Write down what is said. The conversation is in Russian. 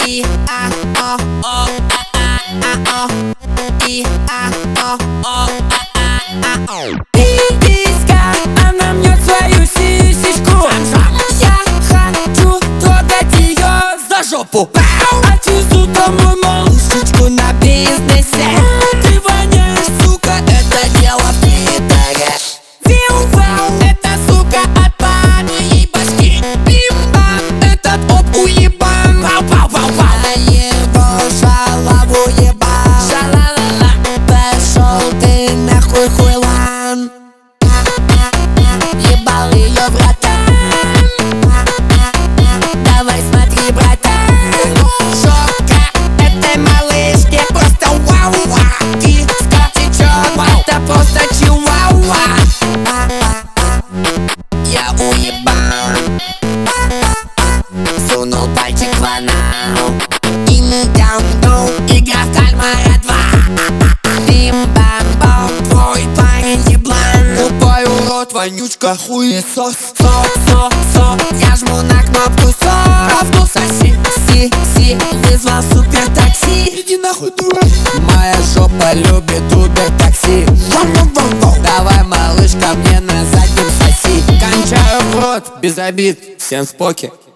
И а о о а о и а о о а о. Писька, она мнет свою сисечку. Я хочу трогать ее за жопу. Отвезу домой малышечку на бизнесе. Ты воняешь, сука, это дело в твиттере. Виу-вау, эта сука от моей башки. Бим-бам, этот оп уебан. Вау-вау-вау-вау. На его шалаву ебан. Ша-ла-ла-ла. Пошел ты нахуй, хуйлан. Ебал ее в ротан. Давай смотри, братан. Жопка этой малышки просто вау-вау. Киска течет, это просто чиуауа. Я уебан. Сунул пальчик в анал. Индаун, игра в кальмара 2. Бим-бам-бом, твой парень еблан. Тупой урод, вонючка, хуесос. Со-со-со, я жму на кнопку стоп. Соси, си-си, вызвал супер такси. Иди нахуй, дурак. Моя жопа любит убер такси. Давай, малышка, мне на заднем соси. Кончаю в рот, без обид, всем споки.